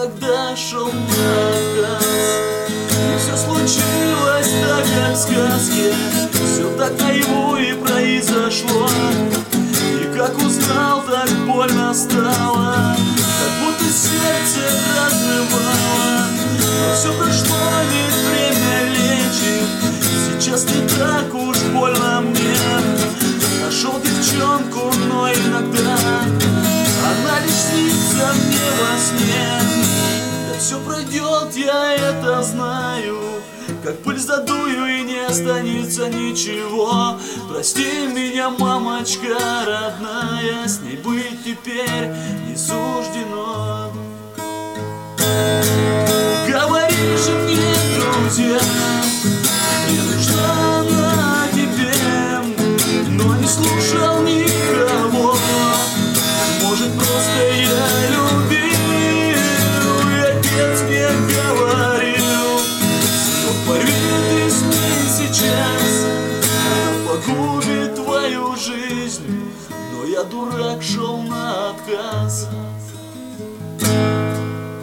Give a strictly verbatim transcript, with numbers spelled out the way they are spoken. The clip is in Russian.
тогда шел на отказ. И все случилось так, как в сказке, все так наяву и произошло. И как узнал, так больно стало, как будто сердце разрывало. Но все прошло, ведь время лечит, сейчас не так уж больно мне. Нашел девчонку, но иногда она лишь снится мне во сне. Да все пройдет, я это знаю, как пыль задую и не останется ничего. Прости меня, мамочка родная, с ней быть теперь не суждено. Говори же мне, друзья, мне нужна она тебе, но не слушал никого. Может, просто я любил, и отец мне говорил: сынок, порви ты с ней сейчас, она погубит твою жизнь. Но я, дурак, шел на отказ.